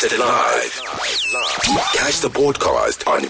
Broadcasted live. Catch the podcast on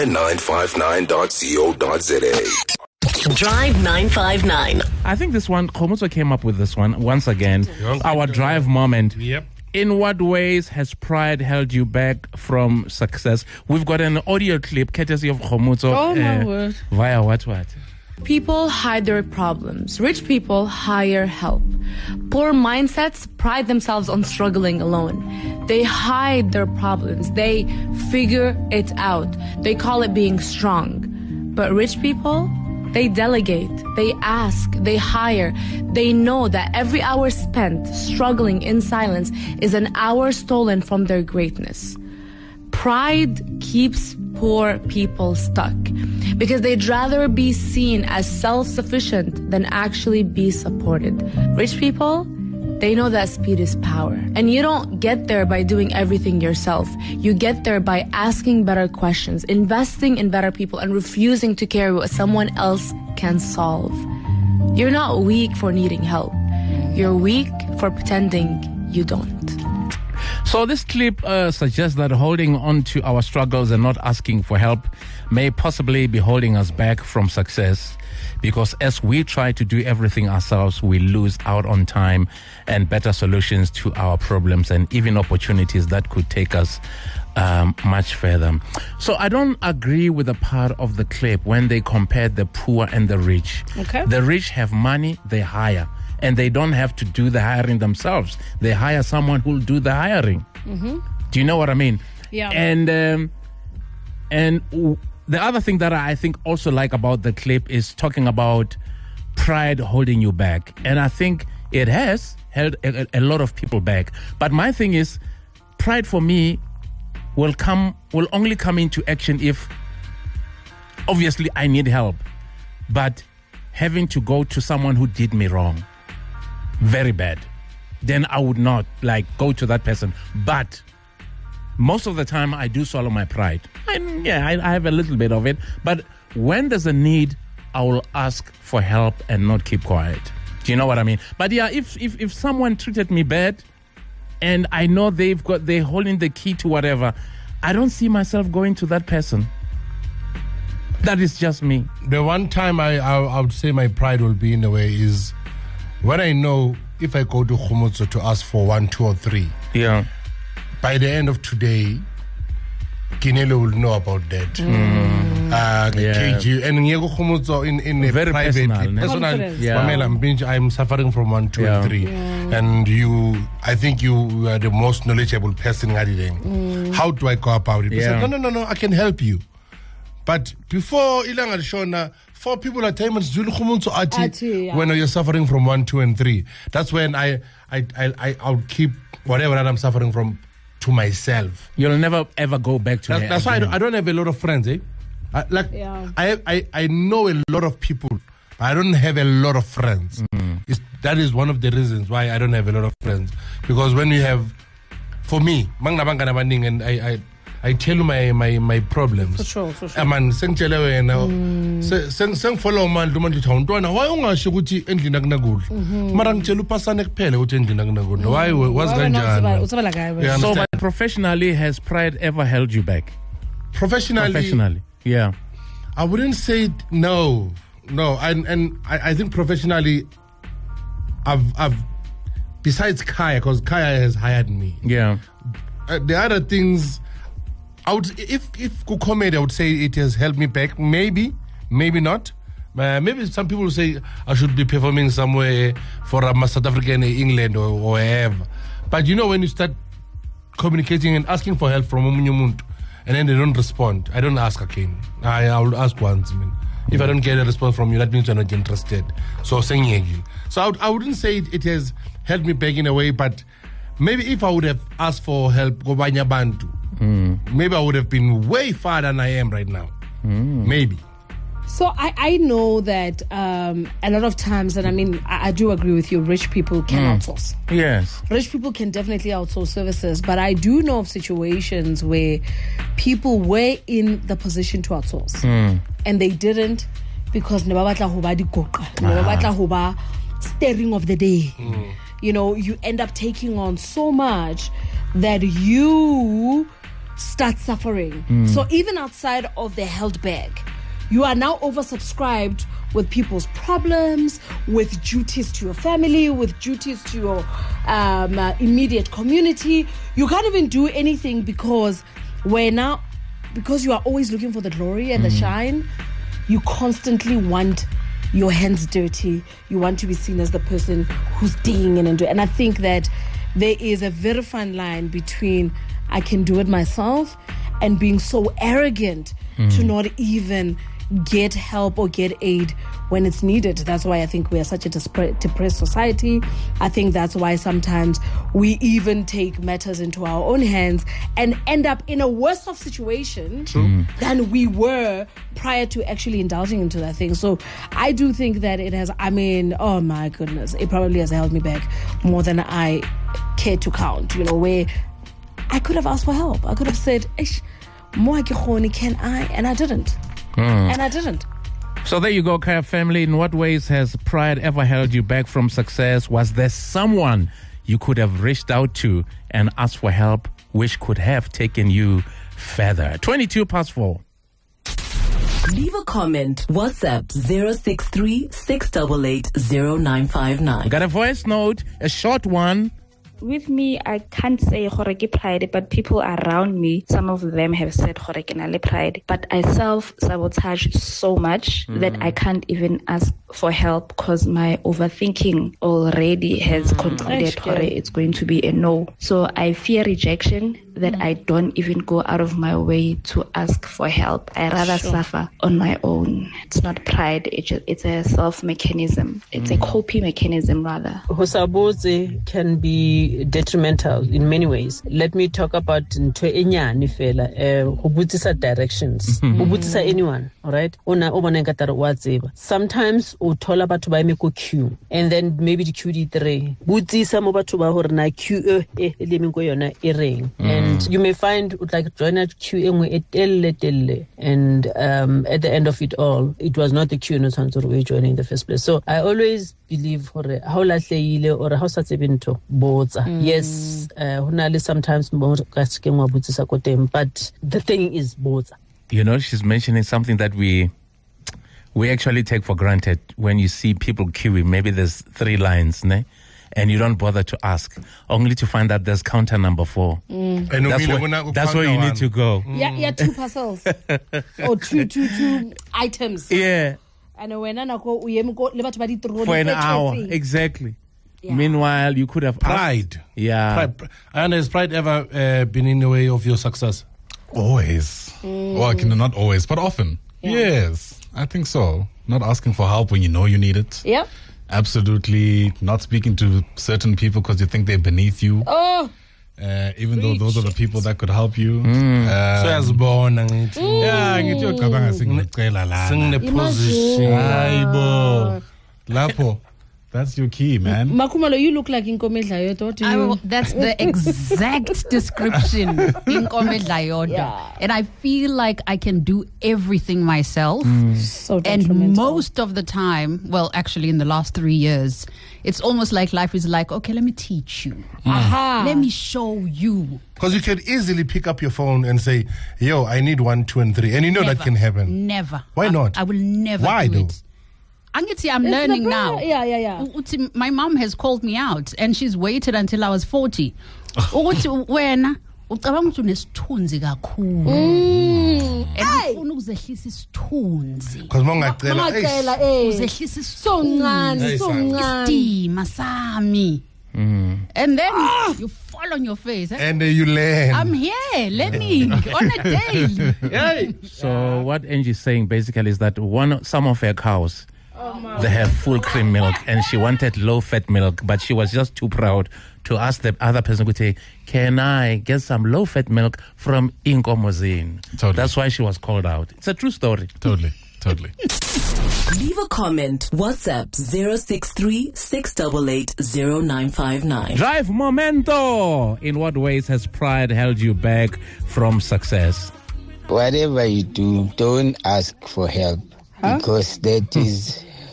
kaya959.co.za. Drive 959. I think this one, Khomotso came up with this one once again. Our drive moment. Yep. In what ways has pride held you back from success? We've got an audio clip courtesy of Khomotso. Oh, my word. Via what? People hide their problems. Rich people hire help. Poor mindsets pride themselves on struggling alone. They hide their problems. They figure it out. They call it being strong. But rich people, they delegate, they ask, they hire. They know that every hour spent struggling in silence is an hour stolen from their greatness. Pride keeps poor people stuck because they'd rather be seen as self-sufficient than actually be supported. Rich people, they know that speed is power. And you don't get there by doing everything yourself. You get there by asking better questions, investing in better people, and refusing to carry what someone else can solve. You're not weak for needing help. You're weak for pretending you don't. So this clip suggests that holding on to our struggles and not asking for help may possibly be holding us back from success, because as we try to do everything ourselves, we lose out on time and better solutions to our problems and even opportunities that could take us much further. So I don't agree with the part of the clip when they compared the poor and the rich. Okay. The rich have money, they hire. And they don't have to do the hiring themselves. They hire someone who'll do the hiring. Mm-hmm. Do you know what I mean? Yeah. And the other thing that I think also like about the clip is talking about pride holding you back. And I think it has held a lot of people back. But my thing is, pride for me will only come into action if, obviously, I need help. But having to go to someone who did me wrong, very bad, then I would not go to that person. But most of the time I do swallow my pride. And I have a little bit of it. But when there's a need, I will ask for help and not keep quiet. Do you know what I mean? But yeah, if someone treated me bad and I know they're holding the key to whatever, I don't see myself going to that person. That is just me. The one time I would say my pride will be in a way is when I know if I go to Khomotso to ask for 1, 2, or 3. Yeah. By the end of today, Kinelo will know about that. KG and Ngego Khomotso in a very private, personal. Yeah. I'm suffering from 1, 2, and 3, and I think you are the most knowledgeable person. How do I go about it? Yeah. Said, no, I can help you. But before Ilanga Shona, 4 people at time when you're suffering from 1, 2, and 3. That's when I'll keep whatever that I'm suffering from to myself. You'll never ever go back to that's why I don't have a lot of friends. I know a lot of people, but I don't have a lot of friends. That is one of the reasons why I don't have a lot of friends. Because when you have, for me, and I tell you my problems. For sure. Man, follow man why ungasho ukuthi endlini akunakudla. Mara ngitshela upasane kuphela ukuthi endlini akunakudla. Why was kanjani? So but professionally, has pride ever held you back? Professionally, yeah. I wouldn't say no. And I think professionally I've besides Kaya, because Kaya has hired me. Yeah. The other things, I would, if Kukomede, I would say it has held me back. Maybe not. Maybe some people say I should be performing somewhere for a South African, England, or wherever. But when you start communicating and asking for help from Umuntu, and then they don't respond, I don't ask again. I will ask once. If I don't get a response from you, that means you're not interested. So saying again. So I wouldn't say it has held me back in a way, but maybe if I would have asked for help, maybe I would have been way farther than I am right now. Maybe. So I know that a lot of times, and I do agree with you, rich people can outsource. Yes. Rich people can definitely outsource services, but I do know of situations where people were in the position to outsource and they didn't because steering of the day. You end up taking on so much that you start suffering. So even outside of the held bag, you are now oversubscribed with people's problems, with duties to your family, with duties to your immediate community. You can't even do anything because you are always looking for the glory and the shine. You constantly want your hands dirty. You want to be seen as the person who's digging in and doing. And I think that there is a very fine line between I can do it myself and being so arrogant to not even get help or get aid when it's needed. That's why I think we are such a depressed society. I think that's why sometimes we even take matters into our own hands and end up in a worse off situation than we were prior to actually indulging into that thing. So I do think that it has, oh my goodness, it probably has held me back more than I care to count, where I could have asked for help. I could have said, more can I? And I didn't. And I didn't. So there you go, Kaya family. In what ways has pride ever held you back from success? Was there someone you could have reached out to and asked for help, which could have taken you further? 4:22. Leave a comment. WhatsApp 063 688 0959. Got a voice note, a short one. With me, I can't say gore ke pride, but people around me, some of them have said gore ke na le pride. But I self-sabotage so much that I can't even ask for help because my overthinking already has concluded gore it's going to be a no. So I fear rejection that I don't even go out of my way to ask for help. I rather suffer on my own. It's not pride, it's a self-mechanism. It's a coping mechanism rather. Hosaboze can be detrimental in many ways. Let me talk about ntwe enyane fela ho botsisa directions. Ho botsisa anyone, all right? Ona o bona nkatare wa tseba. Sometimes o thola batho ba eme ko queue and then maybe the queue di 3. Botsisa mo batho ba hore na queue le eme ko yona e reng. And you may find like join a queue engwe etelle and at the end of it all it was not the queue no tshwantse we joining in the first place. So I always believe hore ha o lahlehile or ha o sa tsebe ntho botsa. Yes, sometimes more but the thing is both. She's mentioning something that we actually take for granted when you see people queuing. Maybe there's 3 lines, ne? And you don't bother to ask, only to find that there's counter number 4. That's where you need to go. Yeah, 2 parcels or two items. Yeah. And when I go, for an hour, exactly. Yeah. Meanwhile, you could have pride. Asked. Yeah. And has pride ever been in the way of your success? Always. Well, not always, but often. Yeah. Yes, I think so. Not asking for help when you know you need it. Yep. Absolutely. Not speaking to certain people because you think they're beneath you. Oh. Even though those are the people that could help you. So as born and that's your key, man. Makumalo, you look like Inkomi Dlayodo. That's the exact description, Inkomi Dlayodo. Yeah. And I feel like I can do everything myself. So and most of the time, well, actually in the last 3 years, it's almost like life is like, okay, let me teach you. Let me show you. Because you can easily pick up your phone and say, yo, I need 1, 2, and 3. And you know Never. that can happen. Never. Why not? I will never Why do though? it. I'm learning now. Yeah. My mom has called me out and she's waited until I was 40. When ucabanga ukuthi unesithunzi kakhulu and ufuna ukuzehlisa isithunzi because mangacela uzehlisa so ncane istima sami and then you fall on your face and you learn. I'm here learning on a daily. So what Angie's saying basically is that some of her cows, they have full cream milk and she wanted low-fat milk, but she was just too proud to ask the other person, can I get some low-fat milk from Inkomozini? Totally. That's why she was called out. It's a true story. Totally. Leave a comment. WhatsApp 063 688 0959. Drive Momento. In what ways has pride held you back from success? Whatever you do, don't ask for help because that is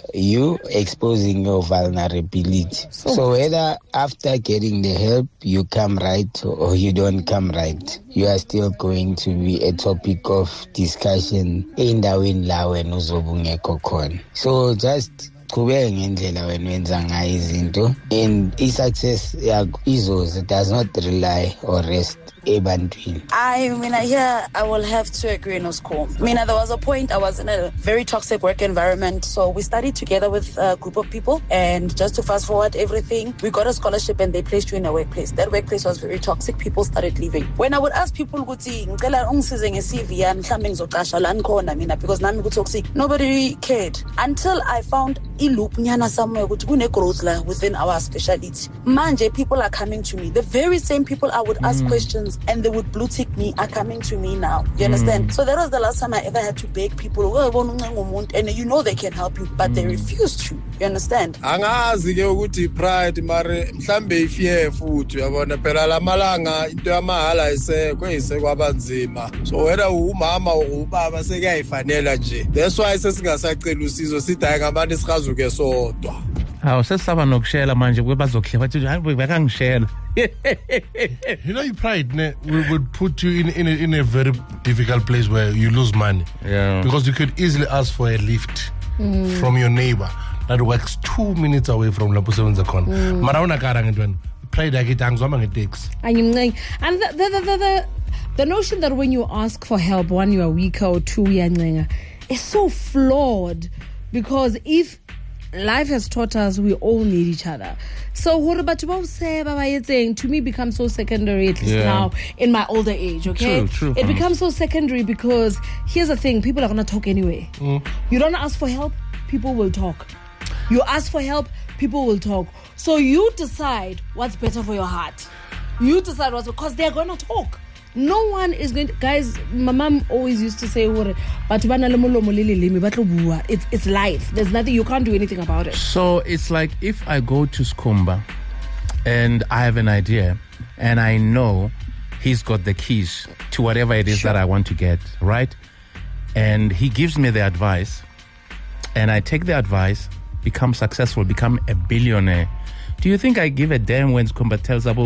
you exposing your vulnerability. So whether after getting the help you come right or you don't come right, you are still going to be a topic of discussion endaweni la wena uzobe ungekho khona. So just qhubeka ngendlela wena wenza ngayo izinto, and i-success yakho izoze does not rely or rest ebantwini. I will have to agree, Nosco. There was a point I was in a very toxic work environment, so we studied together with a group of people, and just to fast forward everything, we got a scholarship and they placed you in a workplace. That workplace was very toxic. People started leaving. When I would ask people, because nobody cared until I found loop somewhere growth within our specialty. Manje, people are coming to me. The very same people I would ask questions and they would blue tick me are coming to me now. You understand? So that was the last time I ever had to beg people, and you know they can help you, but they refused to. You understand? Angazi ke ukuthi pride mare mhlambe ifie futhi yabona phela lamalanga into yamahala kwabanzima. So whether umama or ubaba sekuyayifanela nje. That's why sesingasacela usizo sithi ngabantu sigazuke sodwa. Hawu sesaba nokushela manje kwebazokhlela bathi hayi bekangishela. Your pride would put you in a very difficult place where you lose money. Yeah. Because you could easily ask for a lift from your neighbor that works 2 minutes away from Lapu 7 Zakon. Marauna karang pride agitangzoma ngetakes. And the notion that when you ask for help, one, you are weaker, or two, is so flawed, because if life has taught us we all need each other. So to me becomes so secondary, at least now in my older age, okay? True. It becomes so secondary because here's the thing, people are going to talk anyway. You don't ask for help, people will talk. You ask for help, people will talk. So you decide what's better for your heart. You decide what's, because they're going to talk. No one is going to, guys, my mom always used to say, it's life. There's nothing, you can't do anything about it. So it's like if I go to Skumba and I have an idea and I know he's got the keys to whatever it is that I want to get, right? And he gives me the advice and I take the advice, become successful, become a billionaire. Do you think I give a damn when Skumba tells about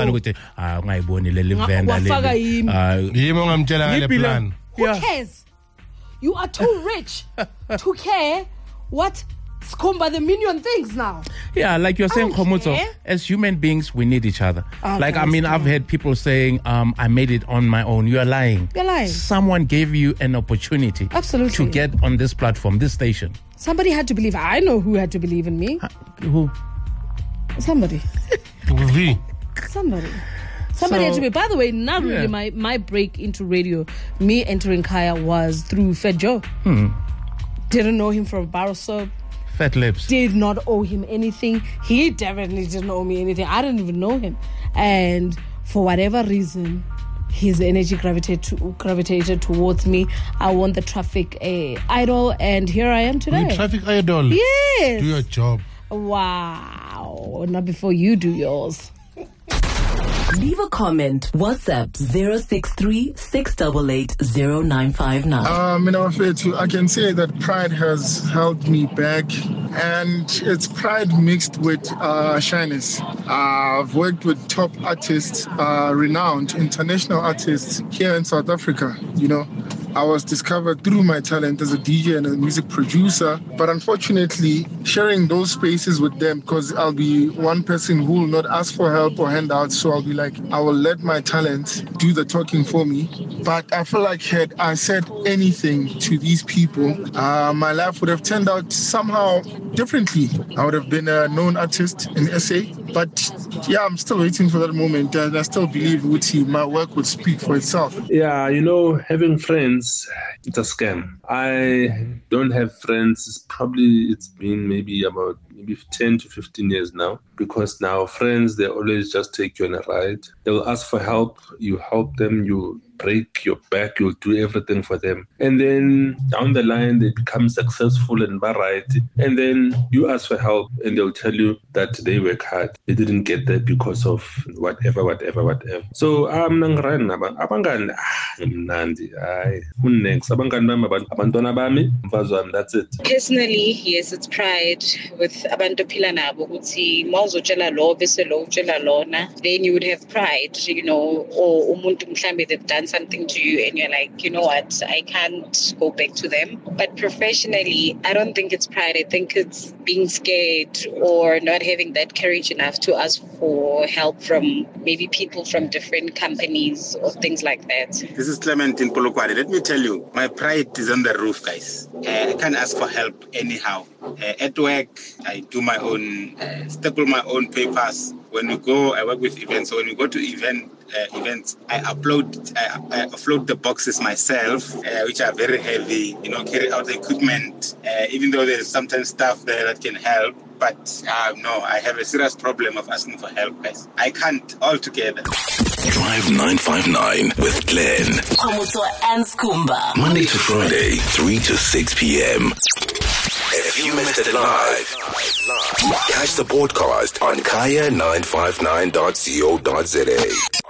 who cares? You are too rich to care what Skumba the minion thinks now. Yeah, like you're saying, Khomotso, as human beings, we need each other. I've heard people saying, I made it on my own. You're lying. You're lying. Someone gave you an opportunity to get on this platform, this station. Somebody had to believe. I know who had to believe in me. Who? Somebody. Somebody had to be. By the way, not really my break into radio, me entering Kaya was through Fed Joe. Didn't know him from Barrel Soap. Fat Lips. Did not owe him anything. He definitely didn't owe me anything. I didn't even know him. And for whatever reason, his energy gravitated towards me. I won the Traffic Idol, and here I am today. Traffic Idol? Yes. Do your job. Wow. Not before you do yours. Leave a comment. WhatsApp 063 688 0959. I can say that pride has held me back, and it's pride mixed with shyness. I've worked with top artists, renowned international artists here in South Africa. I was discovered through my talent as a DJ and a music producer, but unfortunately, sharing those spaces with them, because I'll be one person who will not ask for help or handouts, so I'll be like, I will let my talent do the talking for me. But I feel like had I said anything to these people, my life would have turned out somehow differently. I would have been a known artist in SA, but yeah, I'm still waiting for that moment, and I still believe my work would speak for itself. Yeah, having friends, it's a scam. I don't have friends. It's been maybe 10 to 15 years now, because now friends, they always just take you on a ride. They'll ask for help, you help them, you break your back, you'll do everything for them. And then down the line, they become successful and variety. And then you ask for help and they'll tell you that they work hard. They didn't get there because of whatever. So, who next? kids, abangani bami, abantwana bami, umfazi wami, that's it. Personally, yes, it's pride with abantu phila nabo ukuthi mawuzotshela lo bese lo utshela lona, then you would have pride, you know, or umuntu mhlambe they've done something to you and you're like, you know what, I can't go back to them. But professionally, I don't think it's pride. I think it's being scared or not having that courage enough to ask for help from maybe people from different companies or things like that. This is Clement in Polokwane. Let me tell you, my pride is on the roof, guys. I can't ask for help anyhow. At work, I do my own, staple my own papers. When we go, I work with events. So when we go to events, I offload the boxes myself, which are very heavy, you know, carry out the equipment, even though there's sometimes stuff there that can help. But no, I have a serious problem of asking for help, guys. I can't altogether. Drive 959 with Glenn. Khomoso and Skumba. Monday to Friday, 3 to 6 p.m. If you missed it live, catch the podcast on kaya959.co.za.